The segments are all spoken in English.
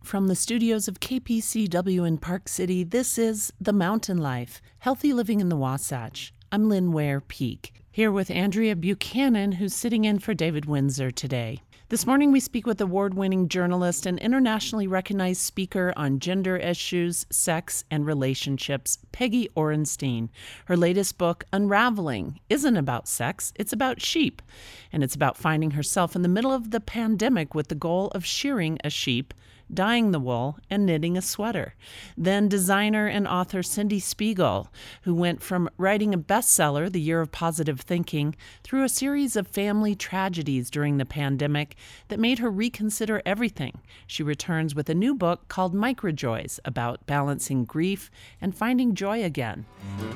From the studios of KPCW in Park City, this is The Mountain Life, Healthy Living in the Wasatch. I'm Lynn Ware Peak, here with Andrea Buchanan, who's sitting in for David Windsor today. This morning we speak with award-winning journalist and internationally recognized speaker on gender issues, sex, and relationships, Peggy Orenstein. Her latest book, Unraveling, isn't about sex, it's about sheep. And it's about finding herself in the middle of the pandemic with the goal of shearing a sheep, dyeing the wool, and knitting a sweater. Then designer and author Cindy Spiegel, who went from writing a bestseller, The Year of Positive Thinking, through a series of family tragedies during the pandemic that made her reconsider everything. She returns with a new book called Microjoys, about balancing grief and finding joy again.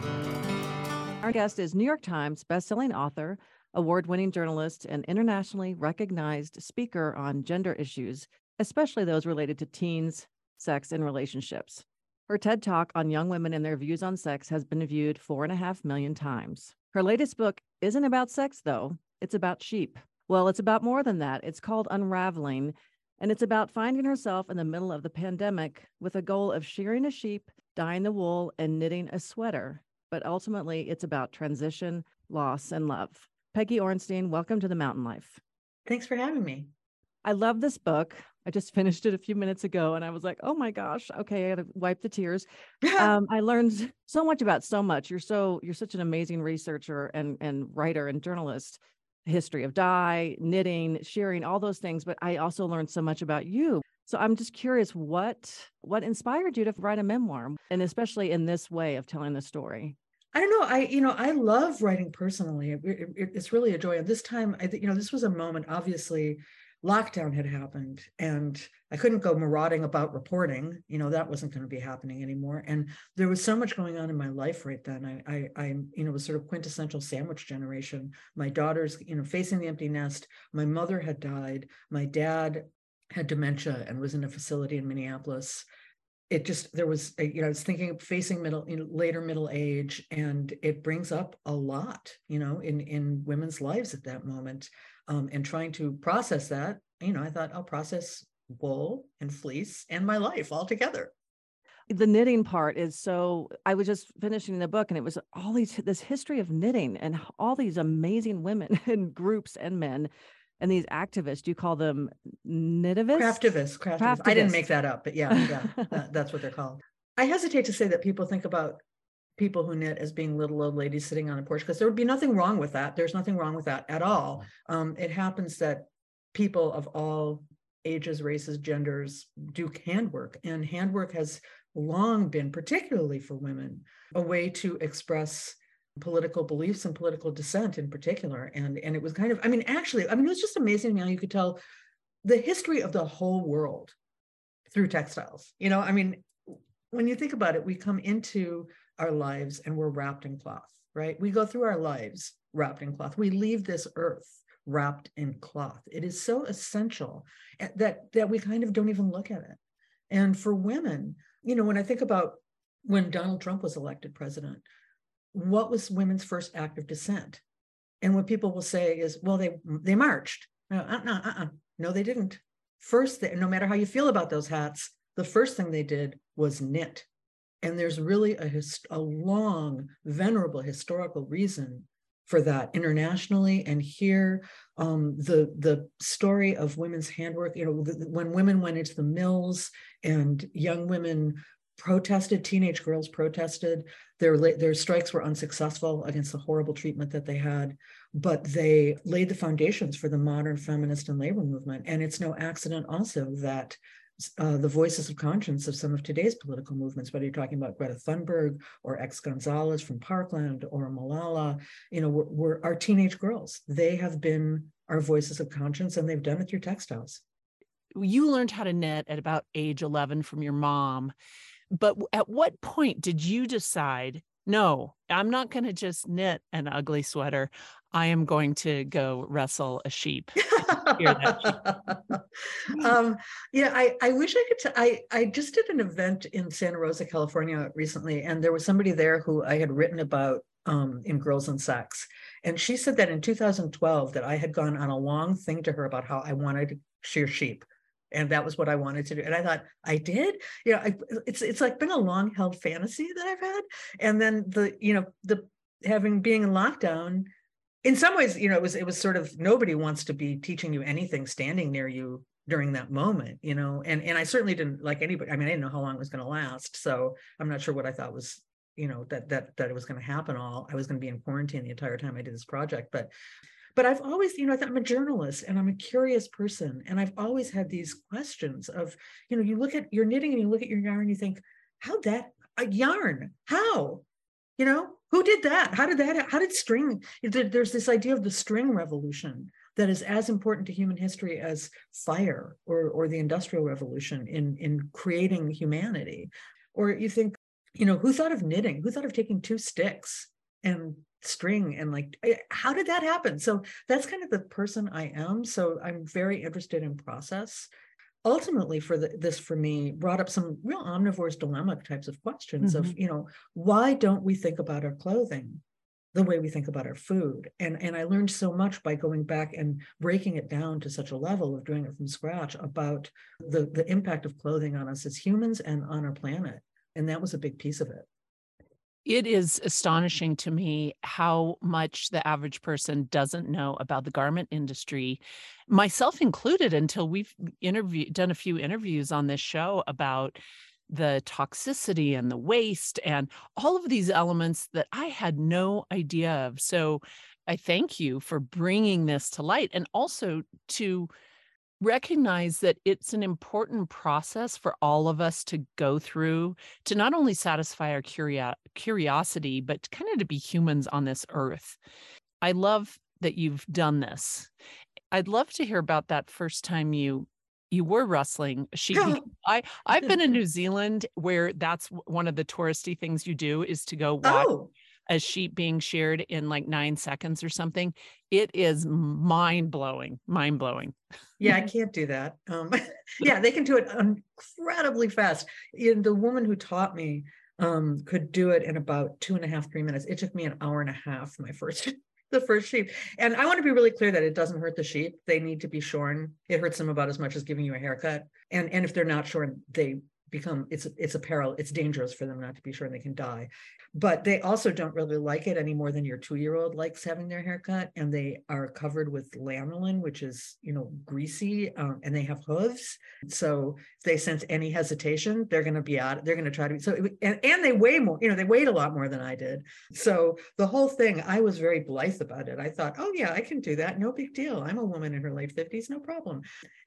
Our guest is New York Times bestselling author, award-winning journalist, and internationally recognized speaker on gender issues, especially those related to teens, sex, and relationships. Her TED Talk on young women and their views on sex has been viewed 4.5 million times. Her latest book isn't about sex, though. It's about sheep. Well, it's about more than that. It's called Unraveling, and it's about finding herself in the middle of the pandemic with a goal of shearing a sheep, dyeing the wool, and knitting a sweater. But ultimately, it's about transition, loss, and love. Peggy Orenstein, welcome to The Mountain Life. Thanks for having me. I love this book. I just finished it a few minutes ago and I was like, oh my gosh, okay, I got to wipe the tears. I learned so much about so much. You're such an amazing researcher and writer and journalist. History of dye, knitting, shearing, all those things. But I also learned so much about you. So I'm just curious, what inspired you to write a memoir, and especially in this way of telling the story? I don't know. I love writing personally. It's really a joy. And this time, this was a moment, obviously, lockdown had happened and I couldn't go marauding about reporting. That wasn't going to be happening anymore. And there was so much going on in my life right then. I was sort of quintessential sandwich generation. My daughter's, facing the empty nest. My mother had died. My dad had dementia and was in a facility in Minneapolis. I was thinking of facing later middle age, and it brings up a lot, in women's lives at that moment. And trying to process that, I thought I'll process wool and fleece and my life all together. The knitting part is I was just finishing the book and it was this history of knitting and all these amazing women and groups and men and these activists. You call them knitivists? Craftivists. I didn't make that up, but yeah, that's what they're called. I hesitate to say that people think about people who knit as being little old ladies sitting on a porch, because there would be nothing wrong with that. There's nothing wrong with that at all. It happens that people of all ages, races, genders do handwork, and handwork has long been, particularly for women, a way to express political beliefs and political dissent in particular. And it was kind of, it was just amazing how you could tell the history of the whole world through textiles. When you think about it, we come into our lives and we're wrapped in cloth, right? We go through our lives wrapped in cloth. We leave this earth wrapped in cloth. It is so essential that we kind of don't even look at it. And for women, when I think about when Donald Trump was elected president, what was women's first act of dissent? And what people will say is, well, they marched. No, they didn't. First, no matter how you feel about those hats, the first thing they did was knit. And there's really a long, venerable historical reason for that internationally. And here, the story of women's handwork, when women went into the mills and young women protested, teenage girls protested, their strikes were unsuccessful against the horrible treatment that they had, but they laid the foundations for the modern feminist and labor movement. And it's no accident also that the voices of conscience of some of today's political movements, whether you're talking about Greta Thunberg or X Gonzalez from Parkland or Malala, were our teenage girls. They have been our voices of conscience, and they've done it through textiles. You learned how to knit at about age 11 from your mom. But at what point did you decide, no, I'm not going to just knit an ugly sweater. I am going to go wrestle a sheep. I wish I could. I just did an event in Santa Rosa, California recently, and there was somebody there who I had written about in Girls and Sex. And she said that in 2012 that I had gone on a long thing to her about how I wanted to shear sheep. And that was what I wanted to do. And I thought, I did, you know, it's like been a long held fantasy that I've had. And then being in lockdown, in some ways, you know, it was sort of, nobody wants to be teaching you anything standing near you during that moment, you know, and I certainly didn't like anybody. I mean, I didn't know how long it was going to last. So I'm not sure what I thought was, you know, that it was going to happen I was going to be in quarantine the entire time I did this project. But I've always, you know, I'm a journalist and I'm a curious person. And I've always had these questions of, you know, you look at your knitting and you look at your yarn, you think, a yarn, how? You know, who did that? How did string, there's this idea of the string revolution that is as important to human history as fire or the Industrial Revolution in creating humanity. Or you think, you know, who thought of knitting? Who thought of taking two sticks and string and like, how did that happen? So that's kind of the person I am. So I'm very interested in process. Ultimately, this for me brought up some real omnivore's dilemma types of questions of, you know, why don't we think about our clothing the way we think about our food? And I learned so much by going back and breaking it down to such a level of doing it from scratch about the impact of clothing on us as humans and on our planet. And that was a big piece of it. It is astonishing to me how much the average person doesn't know about the garment industry, myself included, until we've done a few interviews on this show about the toxicity and the waste and all of these elements that I had no idea of. So I thank you for bringing this to light, and also to recognize that it's an important process for all of us to go through to not only satisfy our curiosity, but kind of to be humans on this earth. I love that you've done this. I'd love to hear about that first time you were rustling a sheep. I've been in New Zealand, where that's one of the touristy things you do, is to go watch a sheep being sheared in like 9 seconds or something. It is mind-blowing. Yeah, I can't do that. Yeah, they can do it incredibly fast. The woman who taught me could do it in about 2.5, 3 minutes. It took me an hour and a half, the first sheep. And I want to be really clear that it doesn't hurt the sheep. They need to be shorn. It hurts them about as much as giving you a haircut. And if they're not shorn, they become, it's a peril. It's dangerous for them not to be shorn. They can die. But they also don't really like it any more than your 2-year-old likes having their haircut. And they are covered with lanolin, which is, you know, greasy, and they have hooves. So if they sense any hesitation, they're going to be out. They're going to try to be, so, and they weigh more, you know, they weighed a lot more than I did. So the whole thing, I was very blithe about it. I thought, oh yeah, I can do that. No big deal. I'm a woman in her late 50s, no problem.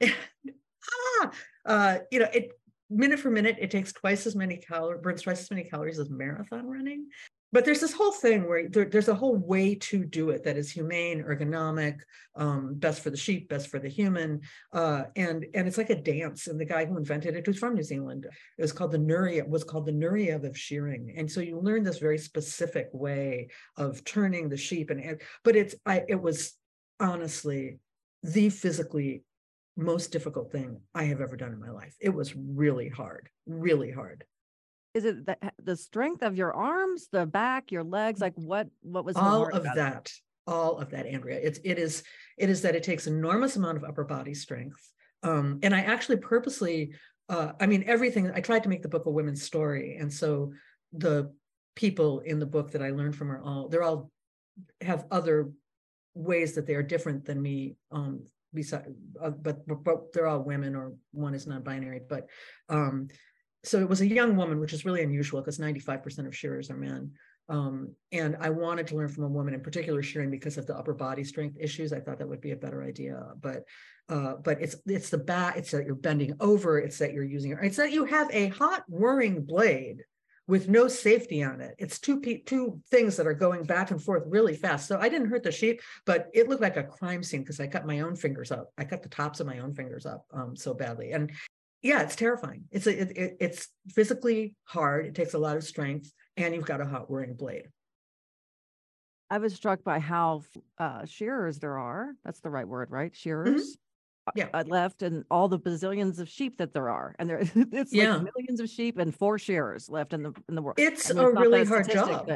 You know, minute for minute, it takes burns twice as many calories as marathon running. But there's this whole thing where there's a whole way to do it that is humane, ergonomic, best for the sheep, best for the human. And it's like a dance. And the guy who invented it was from New Zealand. It was called the Nureyev of shearing. And so you learn this very specific way of turning the sheep. But it was honestly the physically most difficult thing I have ever done in my life. It was really hard, really hard. Is it the strength of your arms, the back, your legs? Like what was all of that? All of that, Andrea. It is that it takes enormous amount of upper body strength. And I actually purposely, everything, I tried to make the book a women's story. And so the people in the book that I learned from they're all have other ways that they are different than me. But they're all women, or one is non-binary. But so it was a young woman, which is really unusual because 95% of shearers are men. And I wanted to learn from a woman, in particular shearing, because of the upper body strength issues. I thought that would be a better idea. But it's the back. It's that you're bending over. It's that you're it's that you have a hot whirring blade with no safety on it. It's two things that are going back and forth really fast. So I didn't hurt the sheep, but it looked like a crime scene because I cut my own fingers up. I cut the tops of my own fingers up so badly. And yeah, it's terrifying. It's physically hard. It takes a lot of strength, and you've got a hot whirring blade. I was struck by how shearers there are. That's the right word, right? Shearers. Yeah. Left, and all the bazillions of sheep that there are, and it's like millions of sheep and 4 shearers left in the world. It's a really hard job.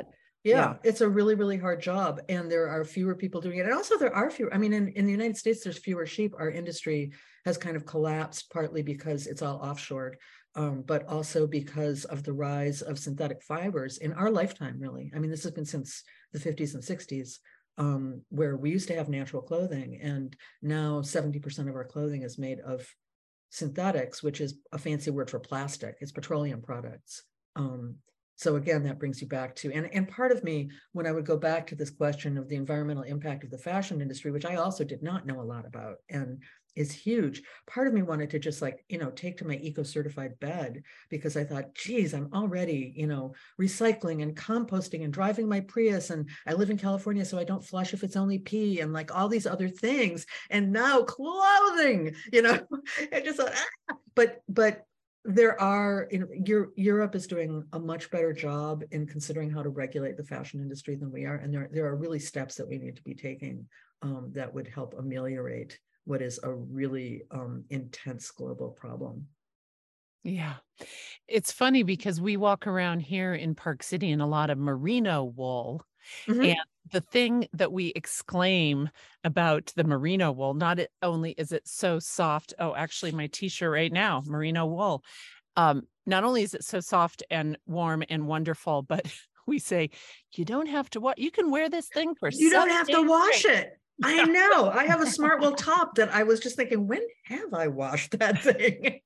Yeah, it's a really, really hard job. And there are fewer people doing it. And also there are fewer, I mean, in the United States, there's fewer sheep. Our industry has kind of collapsed, partly because it's all offshored, but also because of the rise of synthetic fibers in our lifetime, really. I mean, this has been since the 50s and 60s, where we used to have natural clothing. And now 70% of our clothing is made of synthetics, which is a fancy word for plastic. It's petroleum products. So again, that brings you back to, and part of me, when I would go back to this question of the environmental impact of the fashion industry, which I also did not know a lot about and is huge, part of me wanted to just like, take to my eco-certified bed, because I thought, geez, I'm already, recycling and composting and driving my Prius, and I live in California, so I don't flush if it's only pee, and like all these other things. And now clothing, I just thought, but there are, Europe is doing a much better job in considering how to regulate the fashion industry than we are. And there are really steps that we need to be taking that would help ameliorate what is a really intense global problem. Yeah. It's funny because we walk around here in Park City in a lot of merino wool. Mm-hmm. And the thing that we exclaim about the merino wool, not only is it so soft. Oh, actually, my t-shirt right now, merino wool. Not only is it so soft and warm and wonderful, but we say, you don't have to you can wear this thing for you don't 7 have to days wash straight. it. I know. I have a Smartwool top that I was just thinking, when have I washed that thing?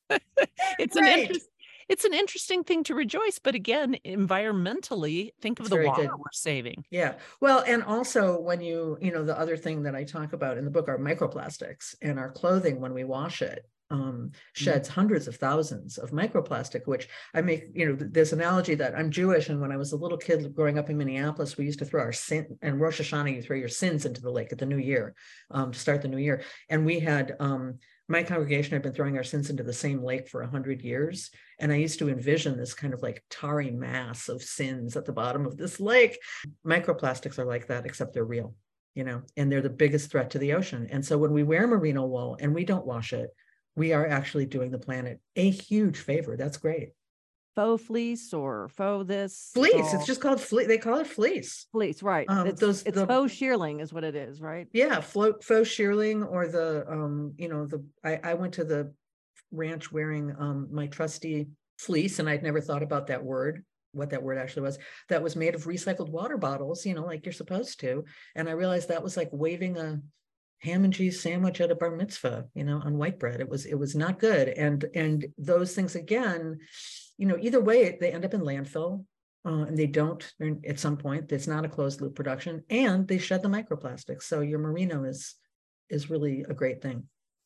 It's an interesting thing to rejoice, but again, environmentally, think of the water we're saving. Yeah. Well, and also when the other thing that I talk about in the book are microplastics, and our clothing, when we wash it, sheds hundreds of thousands of microplastic, which I make, this analogy that I'm Jewish. And when I was a little kid growing up in Minneapolis, we used to throw our sin, and Rosh Hashanah, you throw your sins into the lake at the new year, to start the new year. And we had, my congregation had been throwing our sins into the same lake for 100 years. And I used to envision this kind of like tarry mass of sins at the bottom of this lake. Microplastics are like that, except they're real, and they're the biggest threat to the ocean. And so when we wear merino wool and we don't wash it, we are actually doing the planet a huge favor. That's great. Faux fleece or faux this? Fleece. It's just called fleece. They call it fleece. Fleece, right. It's faux shearling is what it is, right? Yeah, faux shearling, or I went to the ranch wearing my trusty fleece, and I'd never thought about that word, what that word actually was, that was made of recycled water bottles, like you're supposed to. And I realized that was like waving a ham and cheese sandwich at a bar mitzvah, on white bread. It was not good. And those things, again, either way, they end up in landfill, and they don't, at some point, it's not a closed loop production, and they shed the microplastics. So your merino is really a great thing.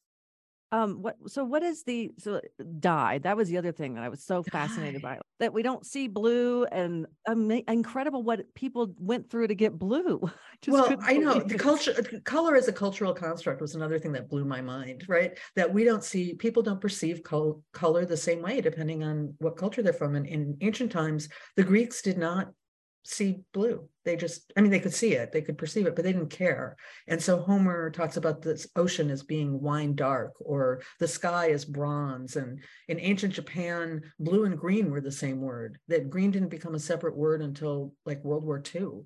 What is the dye? That was the other thing that I was so fascinated by, that we don't see blue, and incredible what people went through to get blue. I know the color as a cultural construct was another thing that blew my mind, right? That people don't perceive color the same way depending on what culture they're from. And in ancient times, the Greeks did not see blue. They could see it, they could perceive it, but they didn't care. And so Homer talks about this ocean as being wine dark, or the sky as bronze. And in ancient Japan, blue and green were the same word. That green didn't become a separate word until like World War II.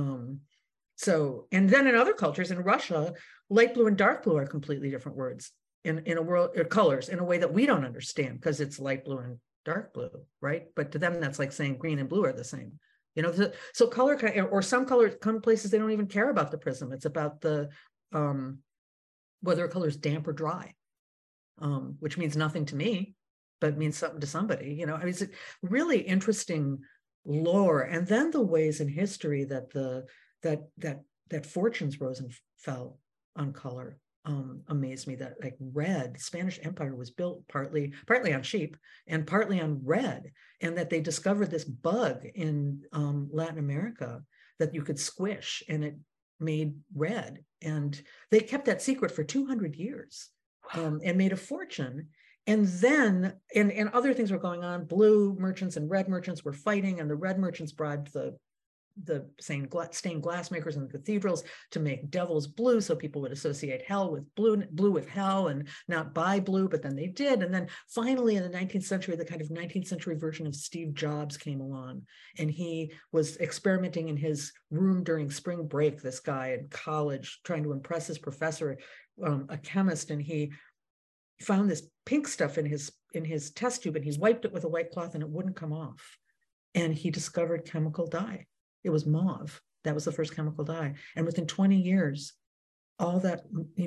And then in other cultures, in Russia, light blue and dark blue are completely different words in a world, or colors, in a way that we don't understand, because it's light blue and dark blue, right? But to them, that's like saying green and blue are the same. So color, or some places, they don't even care about the prism. It's about the whether a color is damp or dry, which means nothing to me, but means something to somebody. It's a really interesting lore. And then the ways in history that that fortunes rose and fell on color amazed me. That like red, Spanish Empire was built partly on sheep and partly on red, and that they discovered this bug in Latin America that you could squish and it made red, and they kept that secret for 200 years and made a fortune. And then and other things were going on. Blue merchants and red merchants were fighting, and the red merchants bribed the the stained glass makers in the cathedrals to make devil's blue, so people would associate hell with blue with hell, and not buy blue, but then they did. And then finally in the 19th century, the kind of 19th century version of Steve Jobs came along, and he was experimenting in his room during spring break, this guy in college, trying to impress his professor, a chemist, and he found this pink stuff in his test tube, and he wiped it with a white cloth and it wouldn't come off. And he discovered chemical dye. It was mauve. That was the first chemical dye. And within 20 years, all that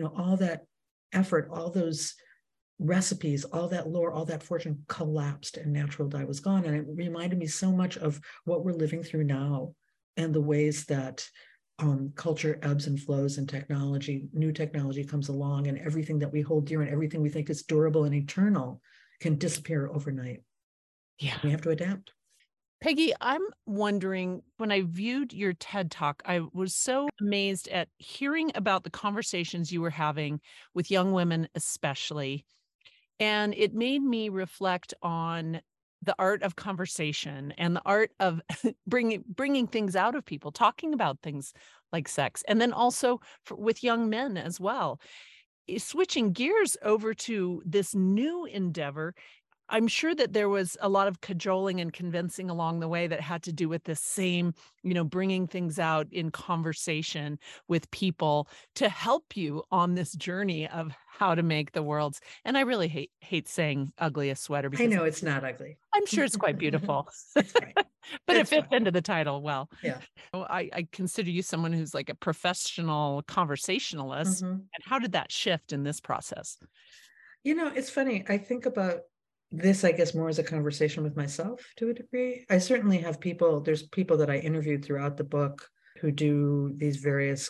effort, all those recipes, all that lore, all that fortune collapsed, and natural dye was gone. And it reminded me so much of what we're living through now, and the ways that culture ebbs and flows, and new technology comes along, and everything that we hold dear and everything we think is durable and eternal can disappear overnight. Yeah. We have to adapt. Peggy, I'm wondering, when I viewed your TED Talk, I was so amazed at hearing about the conversations you were having with young women, especially. And it made me reflect on the art of conversation and the art of bringing things out of people, talking about things like sex, and then also with young men as well. Switching gears over to this new endeavor, I'm sure that there was a lot of cajoling and convincing along the way that had to do with this same, bringing things out in conversation with people to help you on this journey of how to make the world's. And I really hate saying ugliest sweater, because I know it's not ugly. I'm sure it's quite beautiful. It's fine. But It's it fits fine. into the title well. Yeah. I consider you someone who's like a professional conversationalist. Mhm. And how did that shift in this process? It's funny. I think about this, I guess, more as a conversation with myself to a degree. I certainly have there's people that I interviewed throughout the book who do these various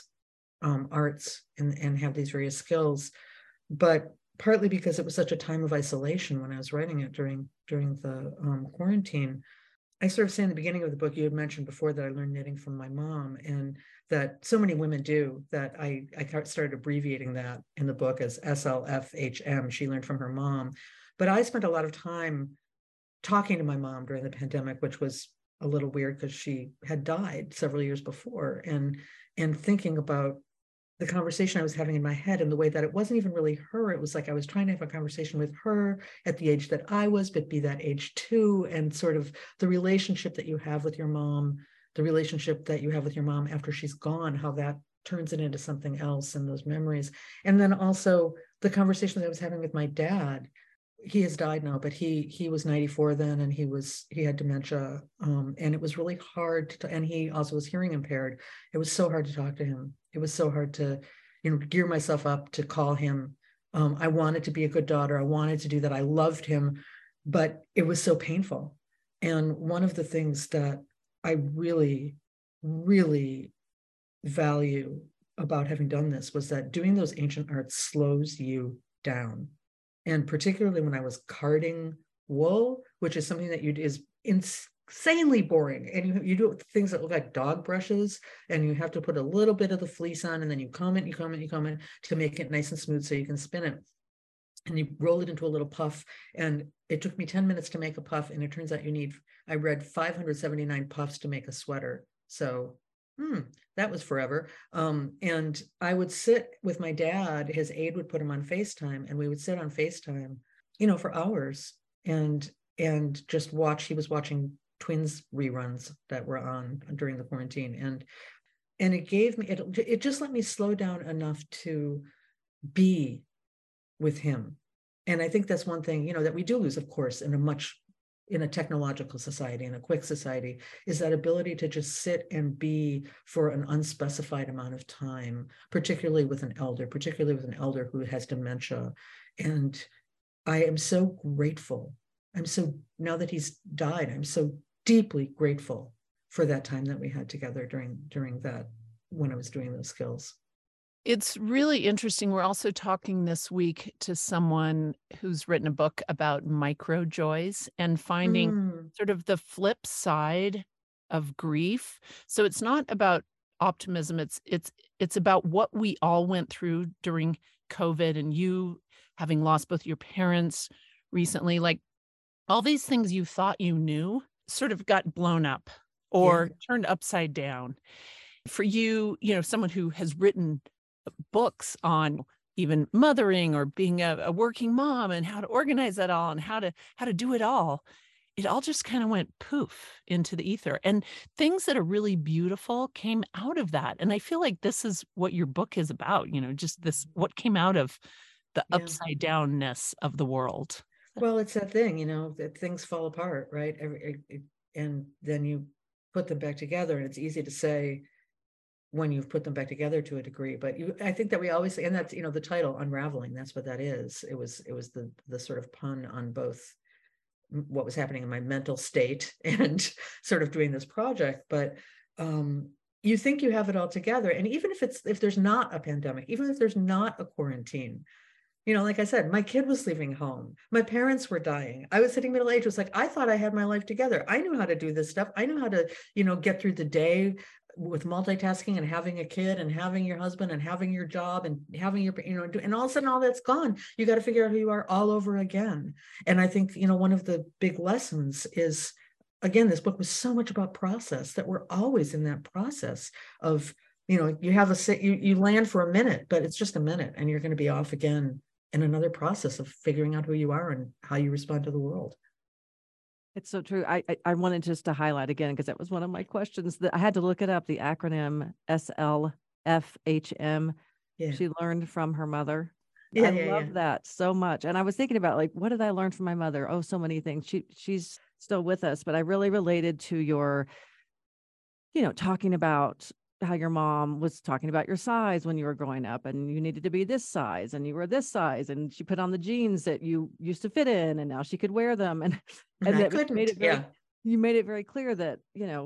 arts and have these various skills, but partly because it was such a time of isolation when I was writing it during the quarantine. I sort of say in the beginning of the book, you had mentioned before that I learned knitting from my mom, and that so many women do, that I started abbreviating that in the book as SLFHM. She learned from her mom. But I spent a lot of time talking to my mom during the pandemic, which was a little weird because she had died several years before, and thinking about the conversation I was having in my head, and the way that it wasn't even really her. It was like I was trying to have a conversation with her at the age that I was, but be that age too, and sort of the relationship that you have with your mom, the relationship that you have with your mom after she's gone, how that turns it into something else, and those memories. And then also the conversations I was having with my dad. He has died now, but he was 94 then, and he had dementia, and it was really hard and he also was hearing impaired. It was so hard to talk to him. It was so hard to, gear myself up to call him. I wanted to be a good daughter. I wanted to do that. I loved him, but it was so painful. And one of the things that I really, really value about having done this was that doing those ancient arts slows you down. And particularly when I was carding wool, which is something that is insanely boring. And you do things that look like dog brushes, and you have to put a little bit of the fleece on, and then you comb it to make it nice and smooth so you can spin it. And you roll it into a little puff. And it took me 10 minutes to make a puff. And it turns out I read 579 puffs to make a sweater. So that was forever. And I would sit with my dad. His aide would put him on FaceTime, and we would sit on FaceTime, for hours and just watch. He was watching Twins reruns that were on during the quarantine. And it gave me, it just let me slow down enough to be with him. And I think that's one thing, that we do lose, of course, in a technological society, in a quick society, is that ability to just sit and be for an unspecified amount of time, particularly with an elder who has dementia. And I am so grateful. Now that he's died, I'm so deeply grateful for that time that we had together during that, when I was doing those skills. It's really interesting. We're also talking this week to someone who's written a book about micro joys and finding sort of the flip side of grief. So it's not about optimism. It's about what we all went through during COVID, and you having lost both your parents recently, like all these things you thought you knew sort of got blown up or turned upside down. For you, someone who has written books on even mothering or being a working mom and how to organize that all and how to do it all just kind of went poof into the ether. And things that are really beautiful came out of that. And I feel like this is what your book is about, just this, what came out of the upside downness of the world. Well, it's that thing, that things fall apart, right? And then you put them back together, and it's easy to say when you've put them back together to a degree, but I think that we always, and that's, the title Unraveling, that's what that is. It was the sort of pun on both what was happening in my mental state and sort of doing this project. But you think you have it all together. And even if there's not a pandemic, even if there's not a quarantine, like I said, my kid was leaving home. My parents were dying. I was hitting middle age. It was like, I thought I had my life together. I knew how to do this stuff. I knew how to, get through the day with multitasking and having a kid and having your husband and having your job and having your, and all of a sudden all that's gone. You got to figure out who you are all over again. And I think, one of the big lessons is, again, this book was so much about process, that we're always in that process of, you have you land for a minute, but it's just a minute and you're going to be off again in another process of figuring out who you are and how you respond to the world. It's so true. I wanted just to highlight again, because that was one of my questions, that I had to look it up, the acronym SLFHM. Yeah. She learned from her mother. I love that so much. And I was thinking about, like, what did I learn from my mother? Oh, so many things. She's still with us, but I really related to your, talking about how your mom was talking about your size when you were growing up, and you needed to be this size and you were this size, and she put on the jeans that you used to fit in, and now she could wear them. And that made it very, you made it very clear that,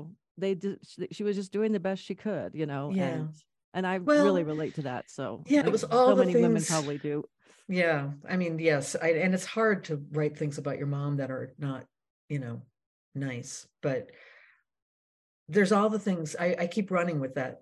she was just doing the best she could, and I really relate to that. So it was all so the many things, women probably do. Yeah. I mean, yes. And it's hard to write things about your mom that are not, nice, but there's all the things. I keep running with that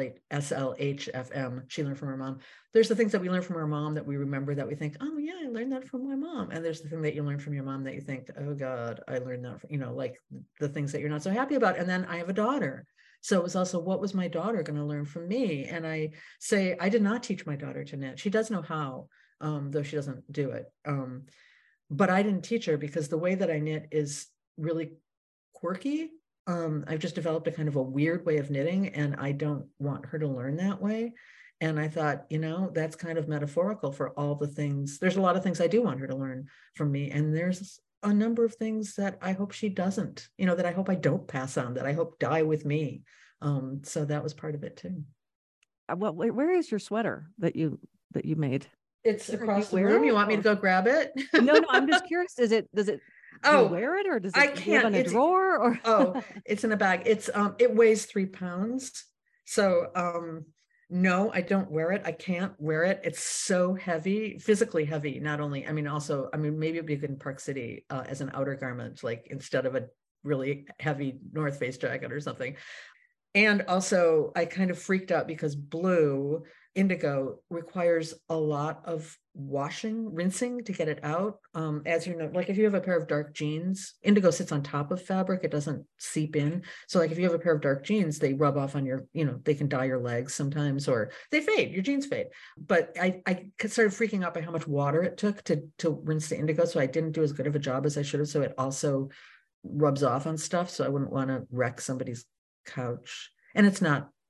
SLHFM. She learned from her mom. There's the things that we learn from our mom that we remember, that we think, oh yeah, I learned that from my mom. And there's the thing that you learn from your mom that you think, oh God, I learned that from, like the things that you're not so happy about. And then I have a daughter. So it was also, what was my daughter going to learn from me? And I say, I did not teach my daughter to knit. She does know how, though she doesn't do it. But I didn't teach her, because the way that I knit is really quirky. I've just developed a kind of a weird way of knitting, and I don't want her to learn that way. And I thought, that's kind of metaphorical for all the things. There's a lot of things I do want her to learn from me. And there's a number of things that I hope she doesn't, that I hope I don't pass on, that I hope die with me. So that was part of it too. Well, where is your sweater that you made? It's across the room. You want me to go grab it? No, I'm just curious. Does it you wear it, or does it I can't live in a drawer? Or it's in a bag. It's it weighs 3 pounds. So no, I don't wear it. I can't wear it. It's so heavy, physically heavy. Not only, also, maybe it'd be good in Park City as an outer garment, like instead of a really heavy North Face jacket or something. And also, I kind of freaked out because blue indigo requires a lot of rinsing to get it out. As you know, like if you have a pair of dark jeans, indigo sits on top of fabric, it doesn't seep in. So like if you have a pair of dark jeans, they rub off on your, they can dye your legs sometimes, or they fade, your jeans fade. But I started freaking out by how much water it took to rinse the indigo. So I didn't do as good of a job as I should have. So it also rubs off on stuff. So I wouldn't want to wreck somebody's couch. And it's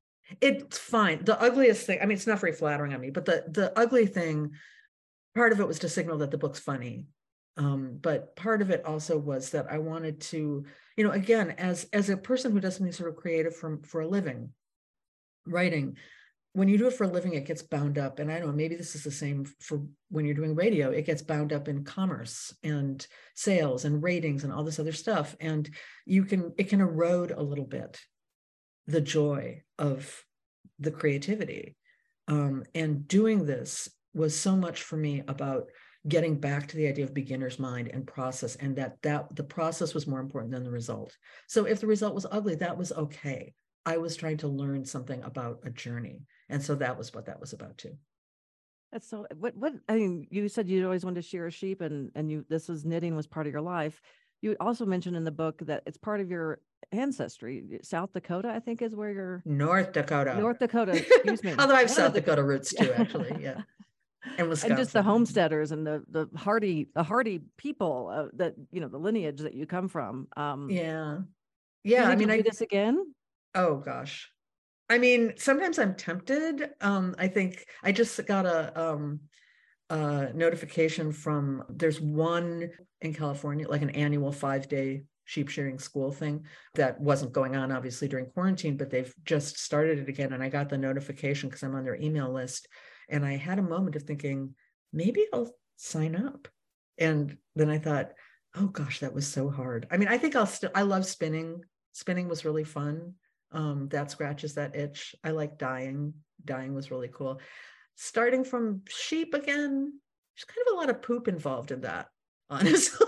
fine. The ugliest thing, it's not very flattering on me, but the ugly thing, part of it was to signal that the book's funny. But part of it also was that I wanted to, again, as a person who does something sort of creative for a living, writing, when you do it for a living, it gets bound up. And I don't know, maybe this is the same for when you're doing radio, it gets bound up in commerce and sales and ratings and all this other stuff. And it can erode a little bit the joy of the creativity. And doing this was so much for me about getting back to the idea of beginner's mind and process, and that the process was more important than the result. So if the result was ugly, that was okay. I was trying to learn something about a journey. And so that was what that was about too. That's so, what, you said you always wanted to shear a sheep, and this was knitting was part of your life. You also mentioned in the book that it's part of your ancestry. South Dakota, I think, is where you're. North Dakota. North Dakota, excuse me. Although I have South Dakota roots too, actually. Yeah. And Wisconsin. And just the homesteaders and the hardy people that, the lineage that you come from. Yeah. Yeah. I mean, I do this again. Oh gosh. I mean, sometimes I'm tempted. I think I just got a notification from, there's one in California, like an annual 5-day sheep shearing school thing that wasn't going on obviously during quarantine, but they've just started it again. And I got the notification because I'm on their email list. And I had a moment of thinking, maybe I'll sign up. And then I thought, oh gosh, that was so hard. I mean, I think I love spinning. Spinning was really fun. That scratches that itch. I like dyeing. Dyeing was really cool. Starting from sheep again, there's kind of a lot of poop involved in that, honestly.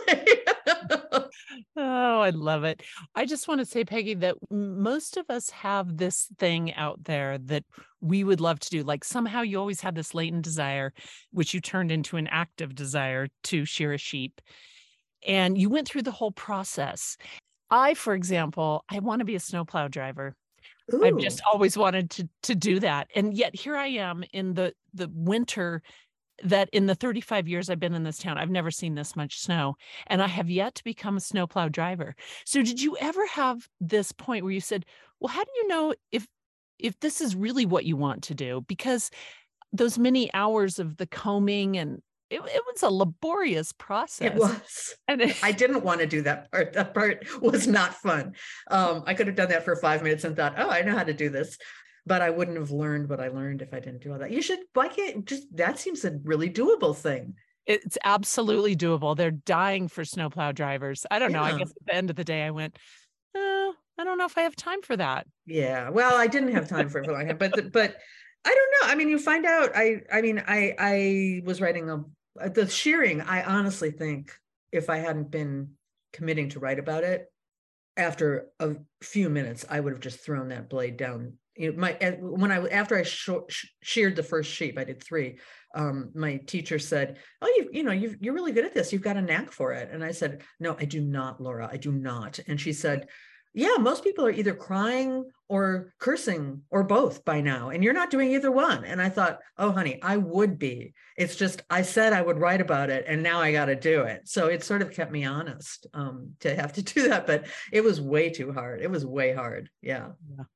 Oh, I love it. I just want to say, Peggy, that most of us have this thing out there that we would love to do. Like somehow you always had this latent desire, which you turned into an active desire to shear a sheep. And you went through the whole process. I, for example, I want to be a snowplow driver. Ooh. I've just always wanted to do that. And yet here I am in the winter that in the 35 years I've been in this town, I've never seen this much snow, and I have yet to become a snowplow driver. So did you ever have this point where you said, well, how do you know if this is really what you want to do? Because those many hours of the combing and it was a laborious process. It was. And I didn't want to do that part. That part was not fun. I could have done that for 5 minutes and thought, oh, I know how to do this. But I wouldn't have learned what I learned if I didn't do all that. Why can't that seems a really doable thing. It's absolutely doable. They're dying for snowplow drivers. I don't know. I guess at the end of the day, I went, I don't know if I have time for that. Yeah. Well, I didn't have time for it for a long time, but I don't know. I mean, you find out, I was writing the shearing. I honestly think if I hadn't been committing to write about it, after a few minutes, I would have just thrown that blade down. After I sheared the first sheep, I did 3. My teacher said, "Oh, you're really good at this. You've got a knack for it." And I said, "No, I do not, Laura. I do not." And she said, "Yeah, most people are either crying or cursing or both by now, and you're not doing either one." And I thought, "Oh, honey, I would be. It's just I said I would write about it, and now I got to do it." So it sort of kept me honest to have to do that, but it was way too hard. It was way hard. Yeah.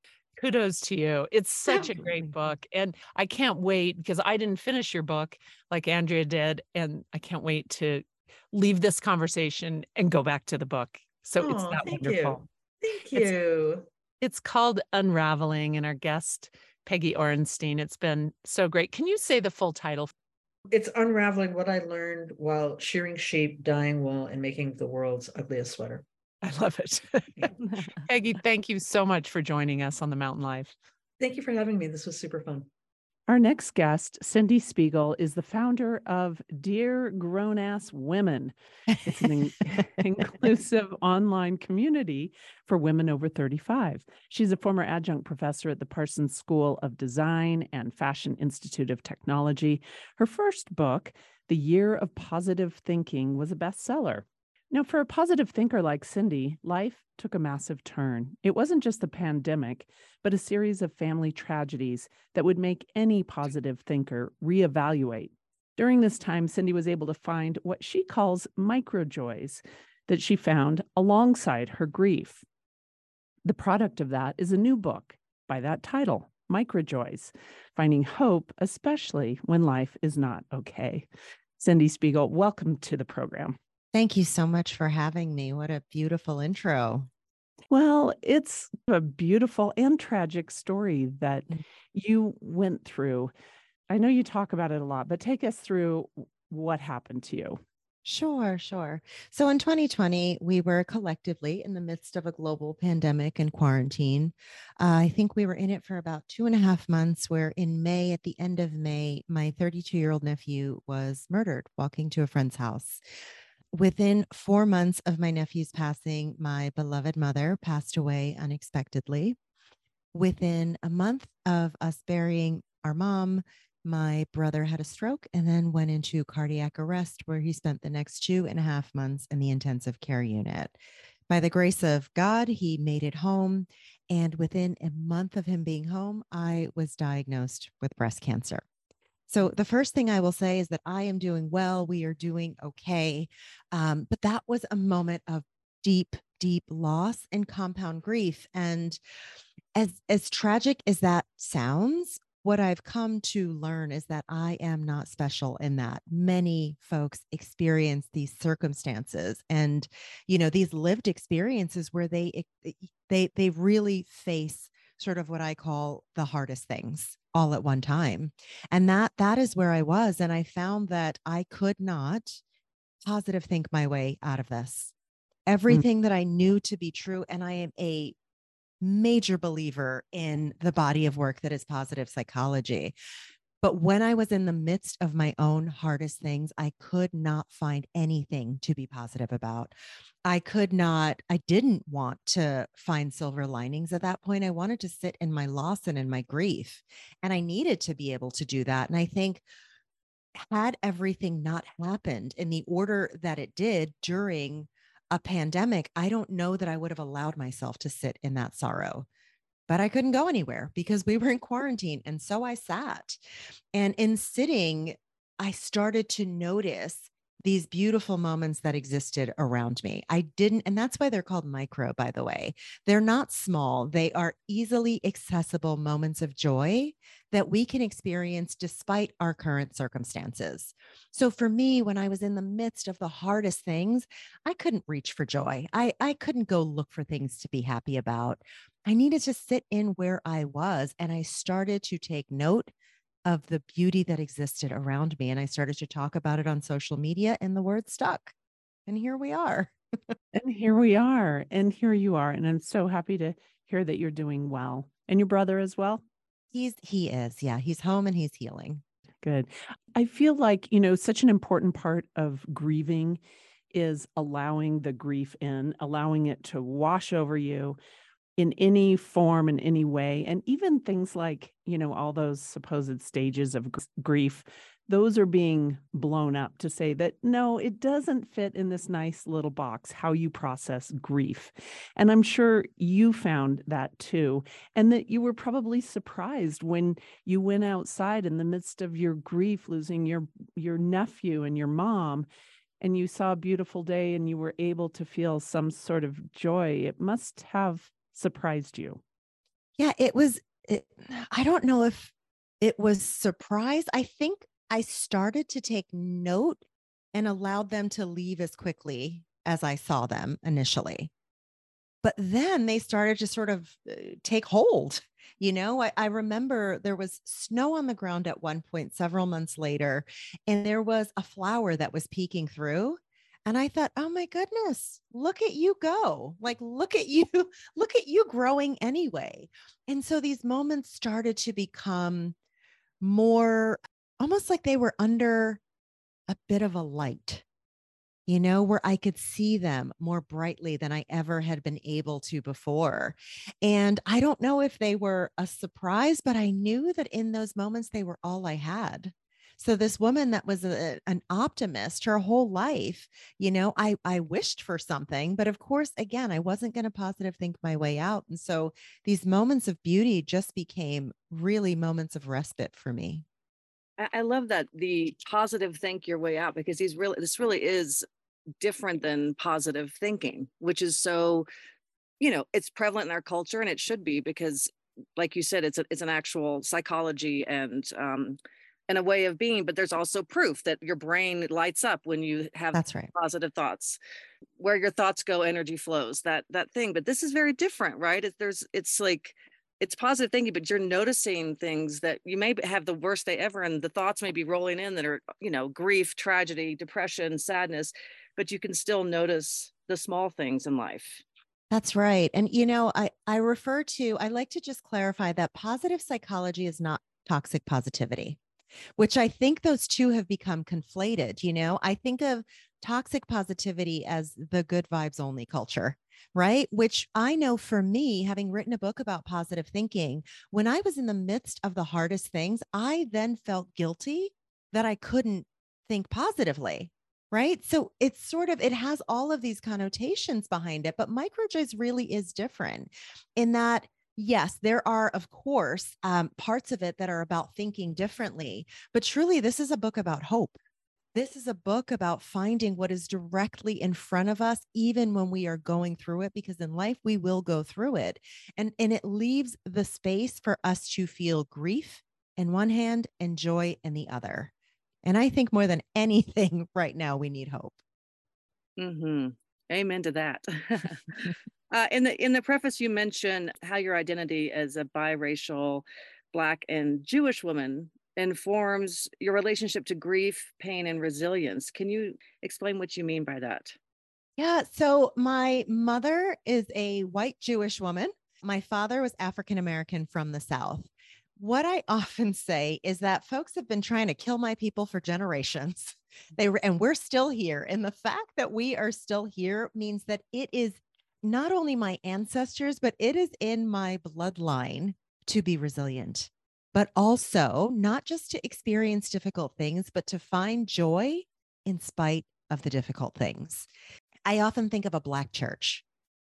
Kudos to you. It's such a great book. And I can't wait because I didn't finish your book like Andrea did. And I can't wait to leave this conversation and go back to the book. So it's that wonderful. Thank you. It's called Unraveling, and our guest, Peggy Orenstein. It's been so great. Can you say the full title? It's Unraveling What I Learned While Shearing Sheep, Dyeing Wool, and Making the World's Ugliest Sweater. I love it. Peggy, thank you so much for joining us on The Mountain Life. Thank you for having me. This was super fun. Our next guest, Cindy Spiegel, is the founder of Dear Grown Ass Women. It's an inclusive online community for women over 35. She's a former adjunct professor at the Parsons School of Design and Fashion Institute of Technology. Her first book, The Year of Positive Thinking, was a bestseller. Now, for a positive thinker like Cindy, life took a massive turn. It wasn't just the pandemic, but a series of family tragedies that would make any positive thinker reevaluate. During this time, Cindy was able to find what she calls microjoys that she found alongside her grief. The product of that is a new book by that title, Microjoys, Finding Hope, Especially When Life is Not Okay. Cindy Spiegel, welcome to the program. Thank you so much for having me. What a beautiful intro. Well, it's a beautiful and tragic story that you went through. I know you talk about it a lot, but take us through what happened to you. Sure. So in 2020, we were collectively in the midst of a global pandemic and quarantine. I think we were in it for about 2.5 months, where in May, at the end of May, my 32-year-old nephew was murdered walking to a friend's house. Within 4 months of my nephew's passing, my beloved mother passed away unexpectedly. Within a month of us burying our mom, my brother had a stroke and then went into cardiac arrest, where he spent the next 2.5 months in the intensive care unit. By the grace of God, he made it home. And within a month of him being home, I was diagnosed with breast cancer. So the first thing I will say is that I am doing well. We are doing okay. But that was a moment of deep, deep loss and compound grief. And as tragic as that sounds, what I've come to learn is that I am not special in that. Many folks experience these circumstances and, these lived experiences where they really face sort of what I call the hardest things all at one time. And that is where I was. And I found that I could not positive think my way out of this. Mm. Everything that I knew to be true, and I am a major believer in the body of work that is positive psychology. But when I was in the midst of my own hardest things, I could not find anything to be positive about. I didn't want to find silver linings at that point. I wanted to sit in my loss and in my grief. And I needed to be able to do that. And I think, had everything not happened in the order that it did during a pandemic, I don't know that I would have allowed myself to sit in that sorrow. But I couldn't go anywhere because we were in quarantine. And so I sat. And in sitting, I started to notice these beautiful moments that existed around me. I didn't, and that's why they're called micro, by the way. They're not small, they are easily accessible moments of joy that we can experience despite our current circumstances. So for me, when I was in the midst of the hardest things, I couldn't reach for joy. I couldn't go look for things to be happy about. I needed to sit in where I was, and I started to take note of the beauty that existed around me. And I started to talk about it on social media, and the word stuck. And here we are. And here we are. And here you are. And I'm so happy to hear that you're doing well. And your brother as well? He is. Yeah. He's home and he's healing. Good. I feel like, such an important part of grieving is allowing the grief in, allowing it to wash over you in any form, in any way. And even things like, all those supposed stages of grief, those are being blown up to say that, no, it doesn't fit in this nice little box, how you process grief. And I'm sure you found that too. And that you were probably surprised when you went outside in the midst of your grief, losing your nephew and your mom, and you saw a beautiful day and you were able to feel some sort of joy. It must have surprised you. Yeah, I don't know if it was surprise. I think I started to take note and allowed them to leave as quickly as I saw them initially. But then they started to sort of take hold. I remember there was snow on the ground at one point several months later, and there was a flower that was peeking through. And I thought, oh my goodness, look at you go. Like, look at you, look at you growing anyway. And so these moments started to become more almost like they were under a bit of a light, where I could see them more brightly than I ever had been able to before. And I don't know if they were a surprise, but I knew that in those moments, they were all I had. So this woman that was an optimist her whole life, I wished for something, but of course, again, I wasn't going to positive think my way out. And so these moments of beauty just became really moments of respite for me. I love that, the positive think your way out, because this really is different than positive thinking, which is so, it's prevalent in our culture, and it should be, because like you said, it's an actual psychology and a way of being. But there's also proof that your brain lights up when you have That's right. positive thoughts. Where your thoughts go, energy flows, that thing. But this is very different, right? It's like, it's positive thinking, but you're noticing things that you may have the worst day ever, and the thoughts may be rolling in that are, grief, tragedy, depression, sadness, but you can still notice the small things in life. That's right. And, I like to just clarify that positive psychology is not toxic positivity. which I think those two have become conflated. I think of toxic positivity as the good vibes only culture, right? Which I know for me, having written a book about positive thinking, when I was in the midst of the hardest things, I then felt guilty that I couldn't think positively. Right. So it has all of these connotations behind it, but microjoys really is different in that, yes, there are, of course, parts of it that are about thinking differently, but truly, this is a book about hope. This is a book about finding what is directly in front of us, even when we are going through it, because in life we will go through it. And it leaves the space for us to feel grief in one hand and joy in the other. And I think more than anything right now, we need hope. Mm-hmm. Amen to that. In the preface, you mentioned how your identity as a biracial Black and Jewish woman informs your relationship to grief, pain, and resilience. Can you explain what you mean by that? Yeah. So my mother is a white Jewish woman. My father was African American from the South. What I often say is that folks have been trying to kill my people for generations. And we're still here. And the fact that we are still here means that it is not only my ancestors, but it is in my bloodline to be resilient, but also not just to experience difficult things, but to find joy in spite of the difficult things. I often think of a Black church.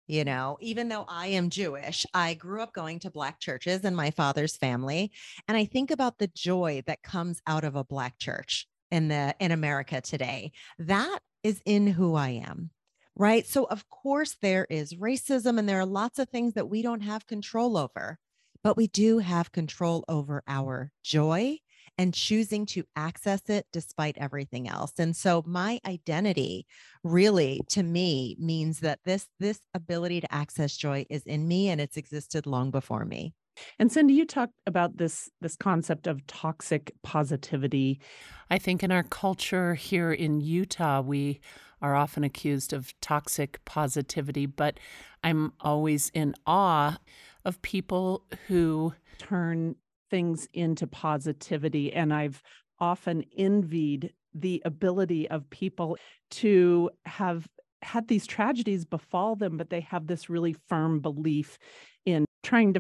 Even though I am Jewish, I grew up going to Black churches in my father's family. And I think about the joy that comes out of a Black church in America today. That is in who I am. Right. So, of course, there is racism and there are lots of things that we don't have control over, but we do have control over our joy and choosing to access it despite everything else. And so my identity really to me means that this ability to access joy is in me and it's existed long before me. And Cindy, you talked about this concept of toxic positivity. I think in our culture here in Utah, we are often accused of toxic positivity, but I'm always in awe of people who turn things into positivity. And I've often envied the ability of people to have had these tragedies befall them, but they have this really firm belief in trying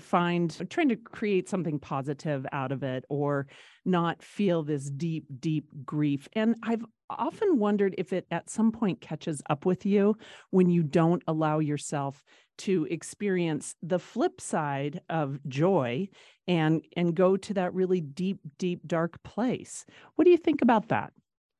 to create something positive out of it or not feel this deep, deep grief. And I've often wondered if it at some point catches up with you when you don't allow yourself to experience the flip side of joy and go to that really deep, deep, dark place. What do you think about that?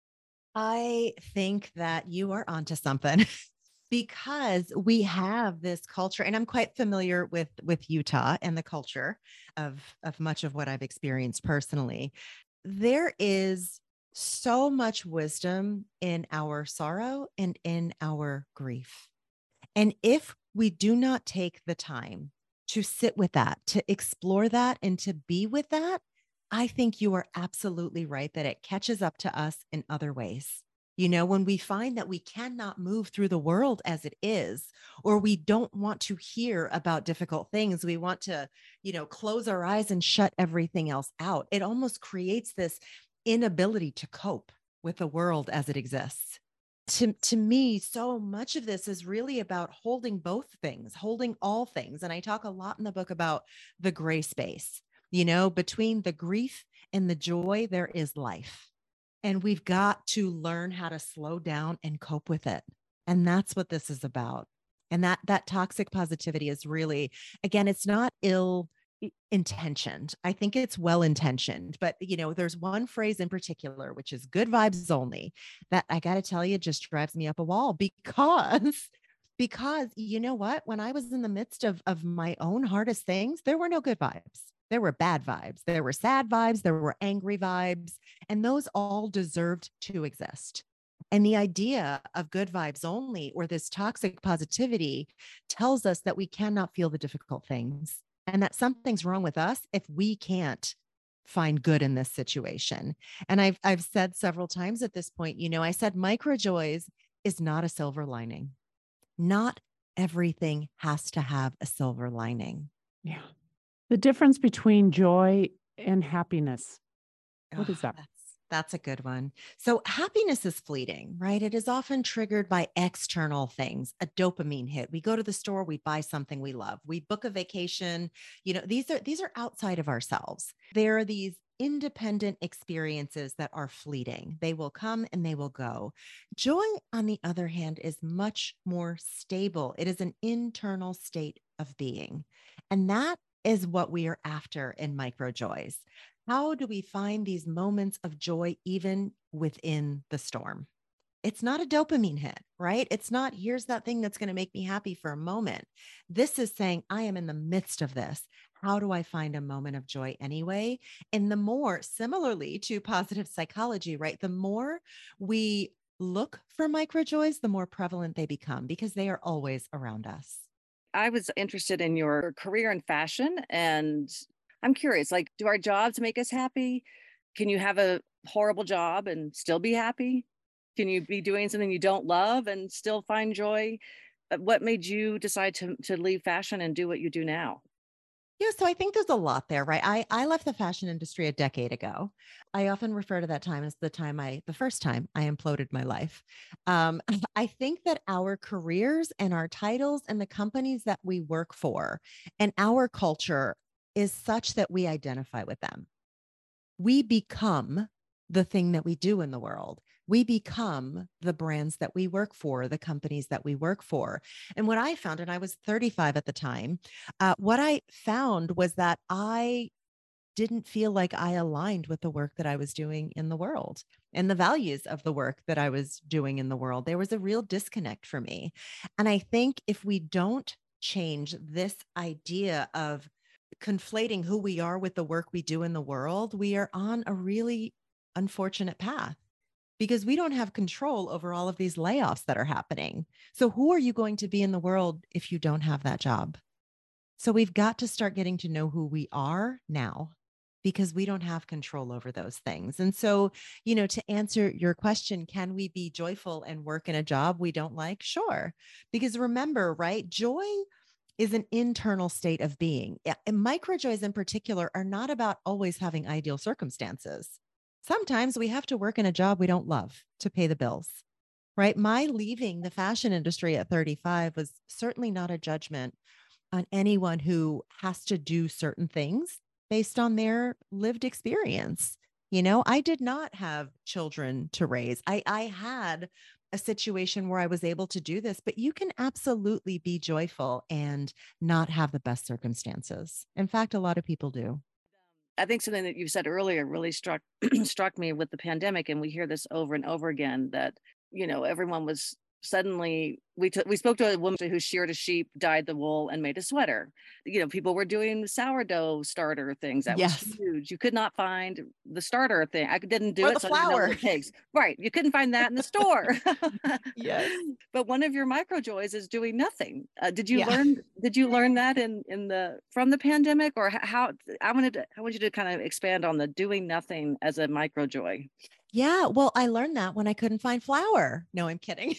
I think that you are onto something. Because we have this culture, and I'm quite familiar with Utah and the culture of much of what I've experienced personally. There is so much wisdom in our sorrow and in our grief. And if we do not take the time to sit with that, to explore that, and to be with that, I think you are absolutely right that it catches up to us in other ways. When we find that we cannot move through the world as it is, or we don't want to hear about difficult things, we want to, close our eyes and shut everything else out. It almost creates this inability to cope with the world as it exists. To me, so much of this is really about holding both things, holding all things. And I talk a lot in the book about the gray space, between the grief and the joy, there is life. And we've got to learn how to slow down and cope with it. And that's what this is about. And that toxic positivity is really, again, it's not ill intentioned. I think it's well intentioned. But, there's one phrase in particular, which is good vibes only, that I got to tell you just drives me up a wall because you know what? When I was in the midst of my own hardest things, there were no good vibes. There were bad vibes. There were sad vibes. There were angry vibes. And those all deserved to exist. And the idea of good vibes only, or this toxic positivity, tells us that we cannot feel the difficult things and that something's wrong with us if we can't find good in this situation. And I've said several times at this point, I said microjoys is not a silver lining. Not everything has to have a silver lining. Yeah. The difference between joy and happiness. What is that? That's a good one. So happiness is fleeting, right? It is often triggered by external things, a dopamine hit. We go to the store, we buy something we love. We book a vacation. These are outside of ourselves. There are these independent experiences that are fleeting. They will come and they will go. Joy, on the other hand, is much more stable. It is an internal state of being. And that is what we are after in micro joys. How do we find these moments of joy even within the storm? It's not a dopamine hit, right? It's not, here's that thing that's going to make me happy for a moment. This is saying, I am in the midst of this. How do I find a moment of joy anyway? And the more, similarly to positive psychology, right? The more we look for micro joys, the more prevalent they become because they are always around us. I was interested in your career in fashion, and I'm curious, like, do our jobs make us happy? Can you have a horrible job and still be happy? Can you be doing something you don't love and still find joy? What made you decide to leave fashion and do what you do now? Yeah, so I think there's a lot there, right? I left the fashion industry a decade ago. I often refer to that time as the first time I imploded my life. I think that our careers and our titles and the companies that we work for and our culture is such that we identify with them. We become the thing that we do in the world. We become the brands that we work for, the companies that we work for. And what I found, and I was 35 at the time, what I found was that I didn't feel like I aligned with the work that I was doing in the world and the values of the work that I was doing in the world. There was a real disconnect for me. And I think if we don't change this idea of conflating who we are with the work we do in the world, we are on a really unfortunate path because we don't have control over all of these layoffs that are happening. So who are you going to be in the world if you don't have that job? So we've got to start getting to know who we are now because we don't have control over those things. And so, to answer your question, can we be joyful and work in a job we don't like? Sure. Because remember, right? Joy is an internal state of being. And micro joys in particular are not about always having ideal circumstances. Sometimes we have to work in a job we don't love to pay the bills, right? My leaving the fashion industry at 35 was certainly not a judgment on anyone who has to do certain things based on their lived experience. I did not have children to raise. I had a situation where I was able to do this, but you can absolutely be joyful and not have the best circumstances. In fact, a lot of people do. I think something that you said earlier really struck struck me with the pandemic, and we hear this over and over again that everyone was suddenly. We spoke to a woman who sheared a sheep, dyed the wool, and made a sweater. People were doing sourdough starter things. That was huge. You could not find the starter thing. I didn't do or it. The so flour. I didn't know what it takes. Right. You couldn't find that in the store. Yes. But one of your micro joys is doing nothing. Did you learn that from the pandemic, or how? I want you to kind of expand on the doing nothing as a micro joy. Yeah, well, I learned that when I couldn't find flour. No, I'm kidding.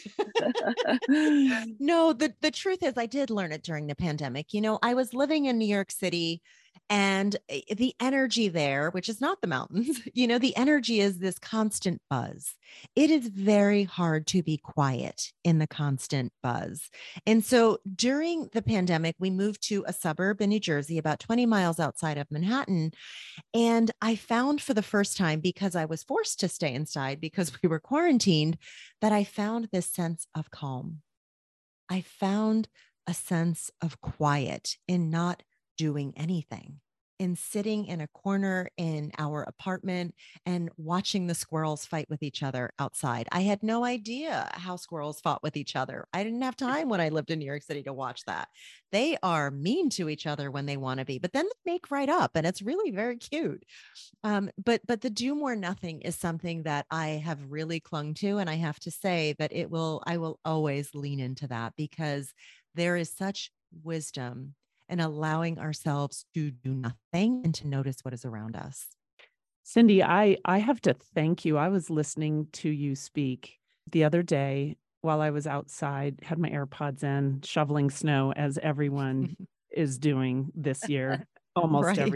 No, the truth is I did learn it during the pandemic. I was living in New York City and the energy there, which is not the mountains, the energy is this constant buzz. It is very hard to be quiet in the constant buzz. And so during the pandemic, we moved to a suburb in New Jersey, about 20 miles outside of Manhattan. And I found for the first time, because I was forced to stay inside because we were quarantined, that I found this sense of calm. I found a sense of quiet in not doing anything, in sitting in a corner in our apartment and watching the squirrels fight with each other outside. I had no idea how squirrels fought with each other. I didn't have time when I lived in New York City to watch that. They are mean to each other when they want to be, but then they make right up, and it's really very cute. But the do more nothing is something that I have really clung to, and I have to say that I will always lean into that because there is such wisdom and allowing ourselves to do nothing and to notice what is around us. Cindy, I have to thank you. I was listening to you speak the other day while I was outside, had my AirPods in, shoveling snow, as everyone is doing this year, almost every day,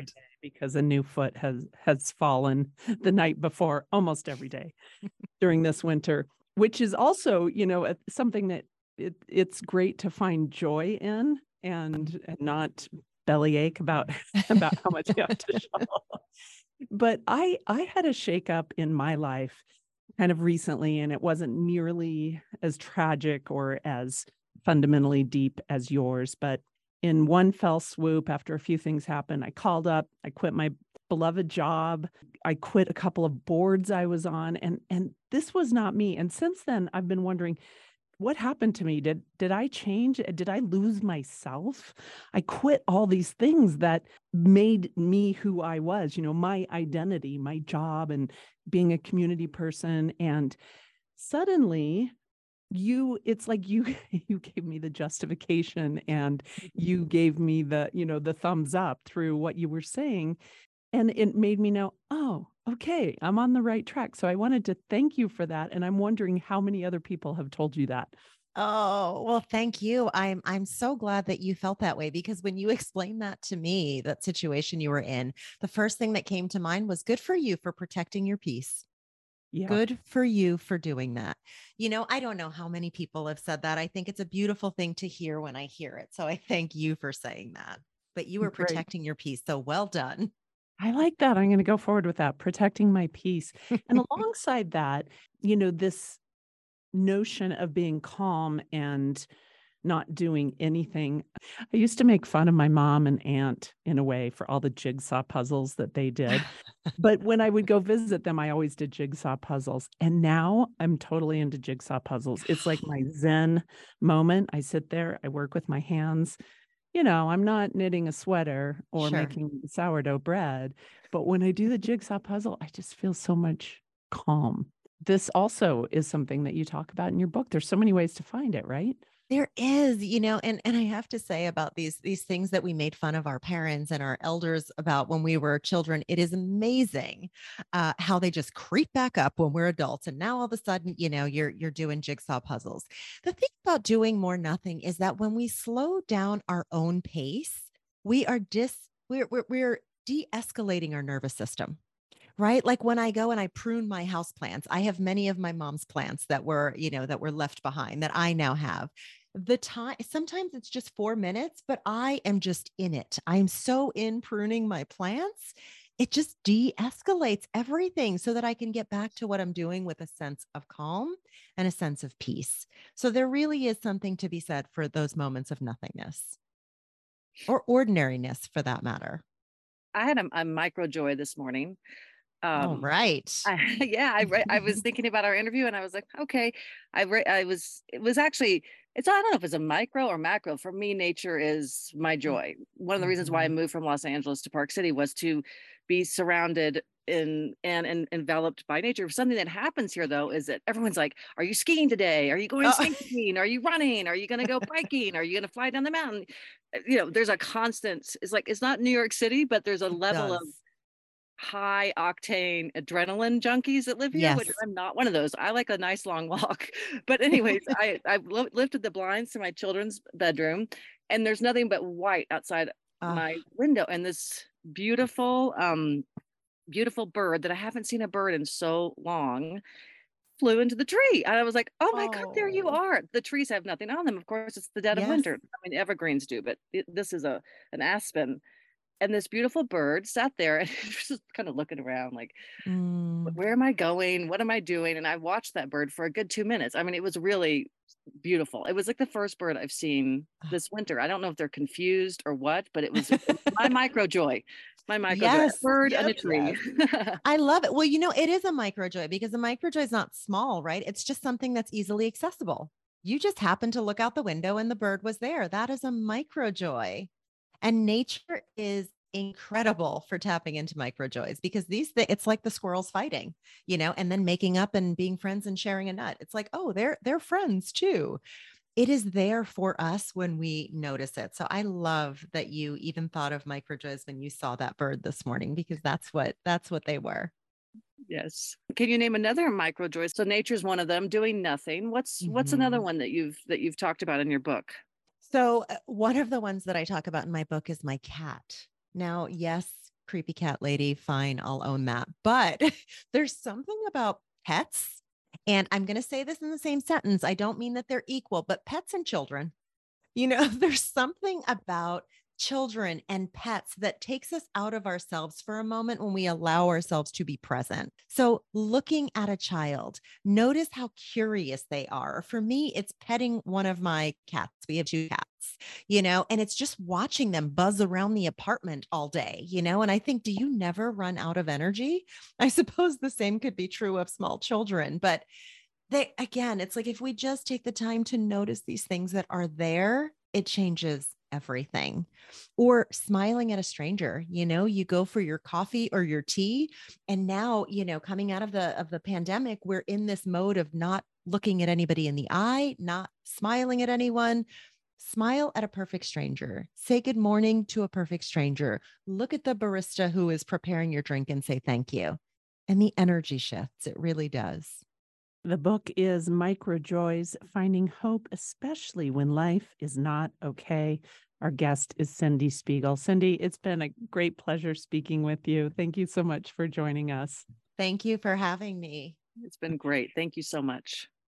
because a new foot has fallen the night before almost every day during this winter, which is also, something that it's great to find joy in and not bellyache about about how much you have to shovel. But I had a shakeup in my life kind of recently, and it wasn't nearly as tragic or as fundamentally deep as yours. But in one fell swoop, after a few things happened, I called up, I quit my beloved job, I quit a couple of boards I was on, and this was not me. And since then, I've been wondering, what happened to me? Did I change? Did I lose myself? I quit all these things that made me who I was, my identity, my job, and being a community person. And suddenly it's like you gave me the justification, and you gave me the thumbs up through what you were saying. And it made me know, oh, okay, I'm on the right track. So I wanted to thank you for that. And I'm wondering how many other people have told you that. Oh, well, thank you. I'm so glad that you felt that way, because when you explained that to me, that situation you were in, the first thing that came to mind was good for you for protecting your peace. Yeah. Good for you for doing that. I don't know how many people have said that. I think it's a beautiful thing to hear when I hear it. So I thank you for saying that. But you were Great. protecting your peace. So well done. I like that. I'm going to go forward with that, protecting my peace. And alongside that, this notion of being calm and not doing anything. I used to make fun of my mom and aunt in a way for all the jigsaw puzzles that they did. But when I would go visit them, I always did jigsaw puzzles. And now I'm totally into jigsaw puzzles. It's like my Zen moment. I sit there, I work with my hands. I'm not knitting a sweater or Sure. making sourdough bread, but when I do the jigsaw puzzle, I just feel so much calm. This also is something that you talk about in your book. There's so many ways to find it, right? There is, and I have to say about these things that we made fun of our parents and our elders about when we were children, it is amazing how they just creep back up when we're adults. And now all of a sudden, you're doing jigsaw puzzles. The thing about doing more nothing is that when we slow down our own pace, we're de-escalating our nervous system. Right? Like when I go and I prune my house plants, I have many of my mom's plants that were left behind that I now have. The time, sometimes it's just 4 minutes, but I am just in it. I'm so in pruning my plants. It just de-escalates everything so that I can get back to what I'm doing with a sense of calm and a sense of peace. So there really is something to be said for those moments of nothingness or ordinariness for that matter. I had a micro joy this morning. All right. I was thinking about our interview and I was like, okay, it was actually, I don't know if it's a micro or macro. For me, nature is my joy. One of the reasons why I moved from Los Angeles to Park City was to be surrounded and enveloped by nature. Something that happens here though, is that everyone's like, are you skiing today? Are you going skiing? Are you running? Are you going to go biking? Are you going to fly down the mountain? There's a constant, it's not New York City, but there's a level of high octane adrenaline junkies that live here, Yes. which I'm not one of those. I like a nice long walk. But anyways, I lifted the blinds to my children's bedroom and there's nothing but white outside my window. And this beautiful bird that I haven't seen a bird in so long flew into the tree. And I was like, oh my God, there you are. The trees have nothing on them. Of course, it's the dead of winter. I mean, evergreens do, but this is an aspen. And this beautiful bird sat there and just kind of looking around like, where am I going? What am I doing? And I watched that bird for a good 2 minutes. I mean, it was really beautiful. It was like the first bird I've seen this winter. I don't know if they're confused or what, but it was my micro joy. My micro joy. Bird and a tree. Yes. I love it. Well, it is a micro joy because a micro joy is not small, right? It's just something that's easily accessible. You just happened to look out the window and the bird was there. That is a micro joy. And nature is incredible for tapping into micro joys because it's like the squirrels fighting, and then making up and being friends and sharing a nut. It's like, oh, they're friends too. It is there for us when we notice it. So I love that you even thought of micro joys when you saw that bird this morning, because that's what they were. Yes. Can you name another micro joy? So nature's one of them. Doing nothing. What's another one that you've talked about in your book? So one of the ones that I talk about in my book is my cat. Now, yes, creepy cat lady. Fine, I'll own that. But there's something about pets, and I'm going to say this in the same sentence. I don't mean that they're equal, but pets and children, there's something about children and pets that takes us out of ourselves for a moment when we allow ourselves to be present. So looking at a child, notice how curious they are. For me, it's petting one of my cats. We have 2 cats, and it's just watching them buzz around the apartment all day, and I think, do you never run out of energy? I suppose the same could be true of small children, but it's like, if we just take the time to notice these things that are there, it changes everything. Or smiling at a stranger, you go for your coffee or your tea. And now, coming out of the pandemic, we're in this mode of not looking at anybody in the eye, not smiling at anyone. Smile at a perfect stranger. Say good morning to a perfect stranger. Look at the barista who is preparing your drink and say thank you. And the energy shifts. It really does. The book is Micro Joys, Finding Hope, Especially When Life is Not Okay. Our guest is Cindy Spiegel. Cindy, it's been a great pleasure speaking with you. Thank you so much for joining us. Thank you for having me. It's been great. Thank you so much.